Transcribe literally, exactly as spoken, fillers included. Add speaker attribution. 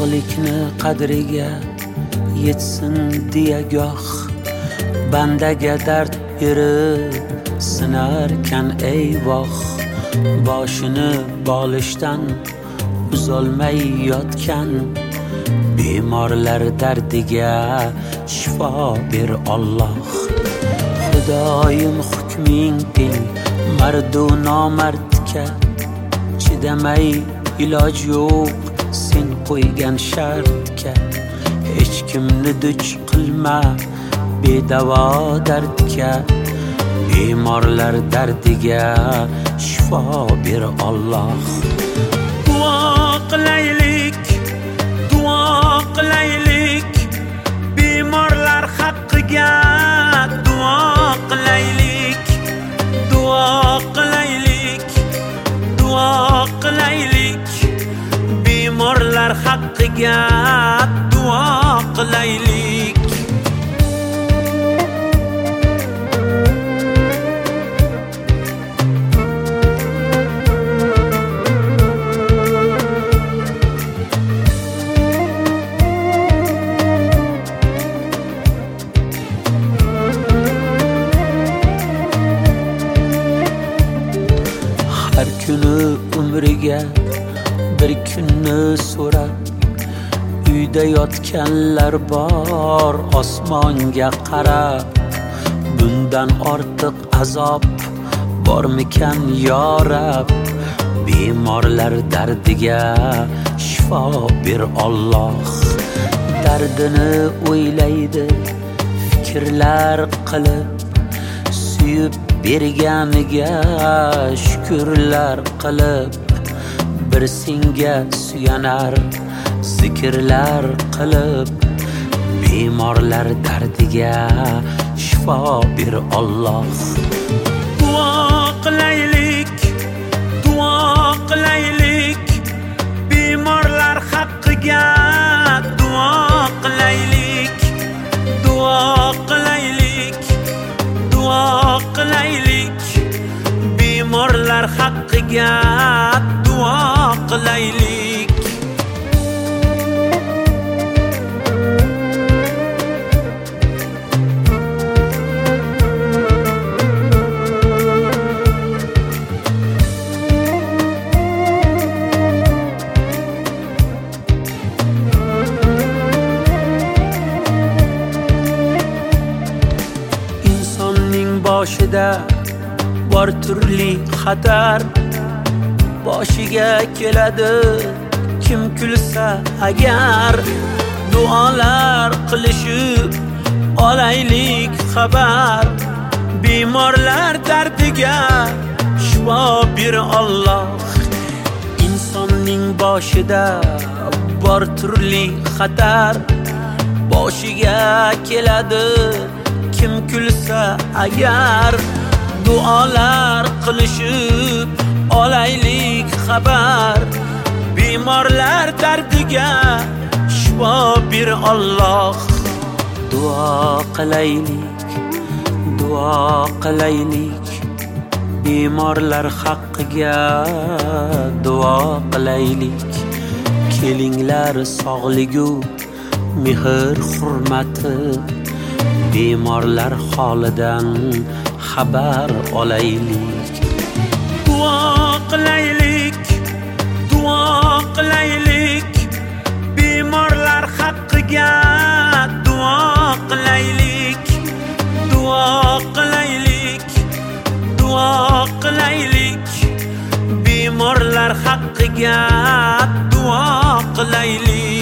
Speaker 1: sog'likni qadriga yetsin deya goh bandaga dard berib sinarkan eyvoh. Boshini bolishdan uzolmay yotgan bemorlar dardiga shifo ber Alloh. Xudoyim hukming teng mardu nomardga, chidamay iloj yo'q sen qo'ygan shartga. Hech kimni duch qilma bedavo dardga, bemorlar dardiga shifo ber Alloh. Duo qilaylik, duo qilaylik, bemorlar haqqiga duo qilaylik, duo qilaylik, duo qilaylik, bemorlar haqqiga duo qilaylik. Har kuni umriga bir kunni so'rab uyda yotganlar bor osmonga qarab. Bundan ortiq azob bormikan yo Rab, bemorlar dardiga shifo ber Alloh. Dardini o'ylaydi fikrlar qilib, suyib berganiga shukrlar qilib, bir senga suyanar zikrlar qilib, bemorlar dardiga shifo ber Alloh. Duo qilaylik, duo qilaylik, bemorlar haqqiga duo qilaylik, duo qilaylik, duo qilaylik, bemorlar haqqiga duo qilaylik. Boshida bor turli xatar, boshiga keladi kim kulsa agar. Duolar qilishib olaylik xabar, bemorlar dardiga shifo ber Alloh. Insonning boshida bor turli xatar, boshiga keladi kim kulsa agar. Duolar qilishib olaylik xabar, bemorlar dardiga shifo ber Alloh. Duo qilaylik, duo qilaylik, bemorlar haqqiga duo qilaylik. Kelinglar sog'ligu mehr hurmati, bemorlar holidan xabar olaylik. Duo qilaylik, duo qilaylik, bemorlar haqqiga duo qilaylik, duo qilaylik, duo qilaylik, bemorlar haqqiga duo qilaylik.